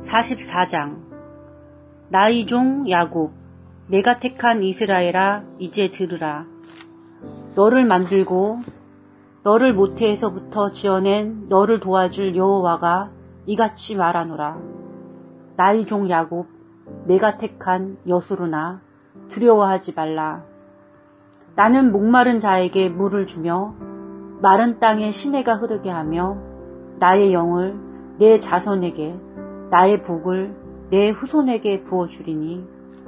44장. 나의 종 야곱, 내가 택한 이스라엘아, 이제 들으라. 너를 만들고 너를 모태에서부터 지어낸 너를 도와줄 여호와가 이같이 말하노라. 나의 종 야곱, 내가 택한 여수르나 두려워하지 말라. 나는 목마른 자에게 물을 주며 마른 땅에 시내가 흐르게 하며 나의 영을 내 자손에게, 나의 복을 내 후손에게 부어주리니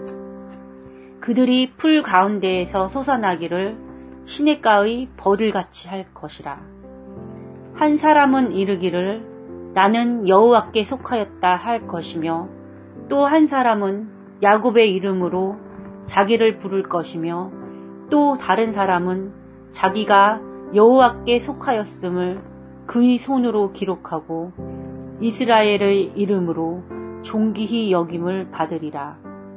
그들이 풀 가운데에서 솟아나기를 시냇가의 버들같이 할 것이라. 한 사람은 이르기를 나는 여호와께 속하였다 할 것이며, 또 한 사람은 야곱의 이름으로 자기를 부를 것이며, 또 다른 사람은 자기가 여호와께 속하였음을 그의 손으로 기록하고 이스라엘의 이름으로 존귀히 여김을 받으리라.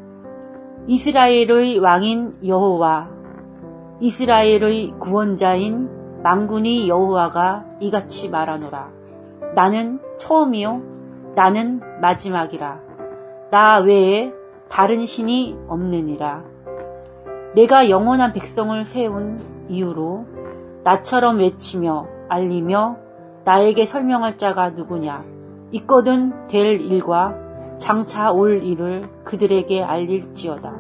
이스라엘의 왕인 여호와, 이스라엘의 구원자인 만군의 여호와가 이같이 말하노라. 나는 처음이요 나는 마지막이라. 나 외에 다른 신이 없느니라. 내가 영원한 백성을 세운 이유로 나처럼 외치며 알리며 나에게 설명할 자가 누구냐. 있거든 될 일과 장차 올 일을 그들에게 알릴지어다.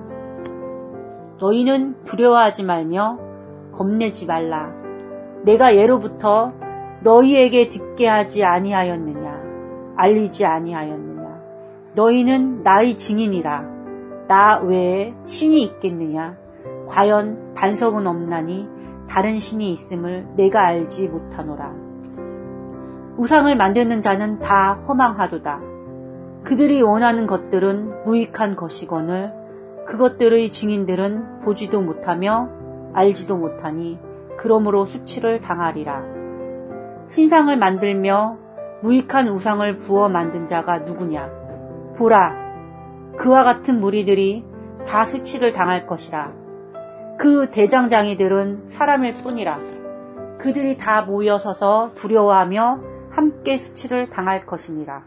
너희는 두려워하지 말며 겁내지 말라. 내가 예로부터 너희에게 듣게 하지 아니하였느냐, 알리지 아니하였느냐. 너희는 나의 증인이라. 나 외에 신이 있겠느냐. 과연 반석은 없나니 다른 신이 있음을 내가 알지 못하노라. 우상을 만드는 자는 다 허망하도다. 그들이 원하는 것들은 무익한 것이거늘 그것들의 증인들은 보지도 못하며 알지도 못하니 그러므로 수치를 당하리라. 신상을 만들며 무익한 우상을 부어 만든 자가 누구냐. 보라, 그와 같은 무리들이 다 수치를 당할 것이라. 그 대장장이들은 사람일 뿐이라. 그들이 다 모여서서 두려워하며 함께 수치를 당할 것이니라.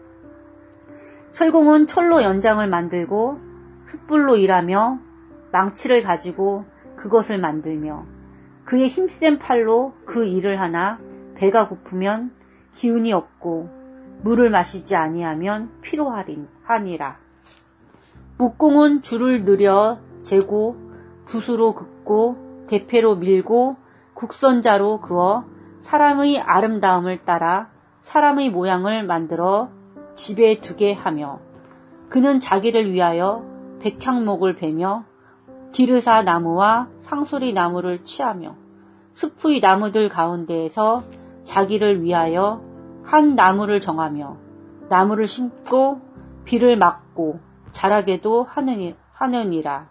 철공은 철로 연장을 만들고 숯불로 일하며 망치를 가지고 그것을 만들며 그의 힘센 팔로 그 일을 하나 배가 고프면 기운이 없고 물을 마시지 아니하면 피로하니라. 목공은 줄을 늘여 재고 붓으로 긋고 대패로 밀고 국선자로 그어 사람의 아름다움을 따라 사람의 모양을 만들어 집에 두게 하며, 그는 자기를 위하여 백향목을 베며 디르사 나무와 상수리 나무를 치하며 숲의 나무들 가운데에서 자기를 위하여 한 나무를 정하며 나무를 심고 비를 맞고 자라게도 하느니라.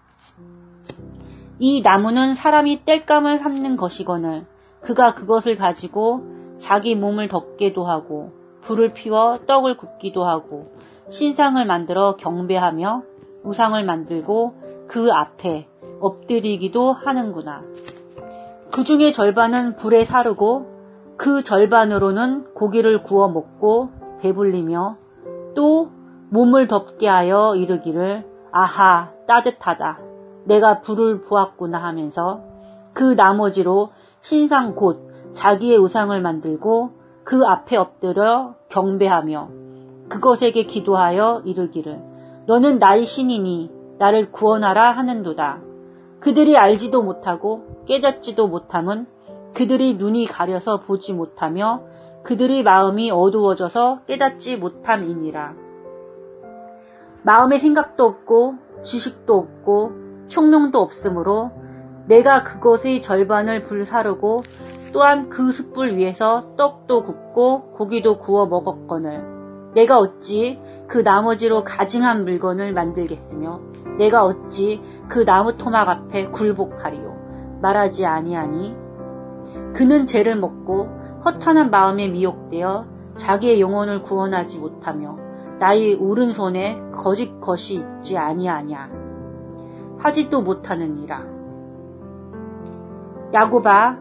이 나무는 사람이 땔감을 삼는 것이거늘 그가 그것을 가지고 자기 몸을 덮게도 하고 불을 피워 떡을 굽기도 하고 신상을 만들어 경배하며 우상을 만들고 그 앞에 엎드리기도 하는구나. 그 중에 절반은 불에 사르고 그 절반으로는 고기를 구워 먹고 배불리며 또 몸을 덮게 하여 이르기를 아하 따뜻하다, 내가 불을 보았구나 하면서 그 나머지로 신상 곧 자기의 우상을 만들고 그 앞에 엎드려 경배하며 그것에게 기도하여 이르기를 너는 나의 신이니 나를 구원하라 하는도다. 그들이 알지도 못하고 깨닫지도 못함은 그들이 눈이 가려서 보지 못하며 그들의 마음이 어두워져서 깨닫지 못함이니라. 마음에 생각도 없고 지식도 없고 총명도 없으므로 내가 그것의 절반을 불사르고 또한 그 숯불 위에서 떡도 굽고 고기도 구워 먹었거늘 내가 어찌 그 나머지로 가증한 물건을 만들겠으며 내가 어찌 그 나무 토막 앞에 굴복하리요. 말하지 아니하니 그는 죄를 먹고 허탄한 마음에 미혹되어 자기의 영혼을 구원하지 못하며 나의 오른손에 거짓 것이 있지 아니하냐 하지도 못하느니라. 야곱아,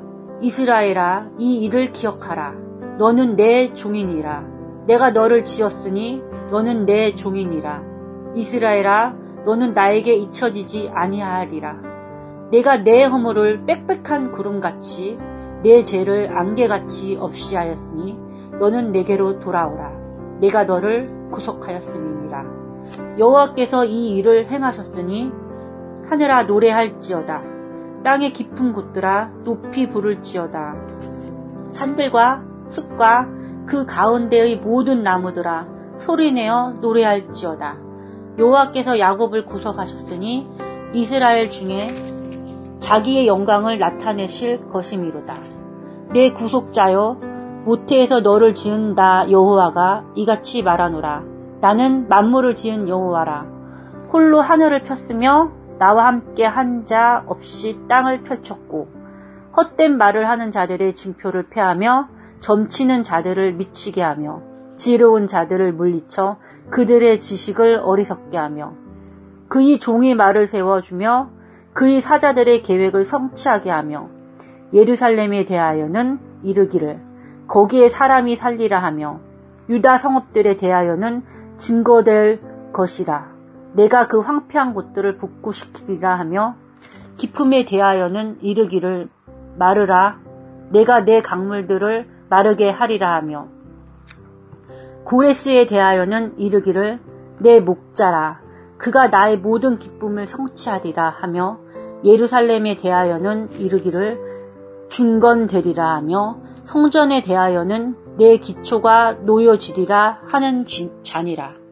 이스라엘아, 이 일을 기억하라. 너는 내 종이니라. 내가 너를 지었으니 너는 내 종이니라. 이스라엘아, 너는 나에게 잊혀지지 아니하리라. 내가 내 허물을 빽빽한 구름같이 내 죄를 안개같이 없이 하였으니 너는 내게로 돌아오라. 내가 너를 구속하였음이니라. 여호와께서 이 일을 행하셨으니 하늘아 노래할지어다. 땅의 깊은 곳들아 높이 부를지어다. 산들과 숲과 그 가운데의 모든 나무들아 소리내어 노래할지어다. 여호와께서 야곱을 구속하셨으니 이스라엘 중에 자기의 영광을 나타내실 것이미로다. 내 구속자여, 모태에서 너를 지은 나 여호와가 이같이 말하노라. 나는 만물을 지은 여호와라. 홀로 하늘을 폈으며 나와 함께 한 자 없이 땅을 펼쳤고 헛된 말을 하는 자들의 징표를 폐하며 점치는 자들을 미치게 하며 지혜로운 자들을 물리쳐 그들의 지식을 어리석게 하며 그의 종의 말을 세워주며 그의 사자들의 계획을 성취하게 하며 예루살렘에 대하여는 이르기를 거기에 사람이 살리라 하며 유다 성읍들에 대하여는 증거될 것이라. 내가 그 황폐한 곳들을 복구시키리라 하며 깊음에 대하여는 이르기를 마르라. 내가 내 강물들을 마르게 하리라 하며 고레스에 대하여는 이르기를 내 목자라. 그가 나의 모든 기쁨을 성취하리라 하며 예루살렘에 대하여는 이르기를 중건되리라 하며 성전에 대하여는 내 기초가 놓여지리라 하는 자니라.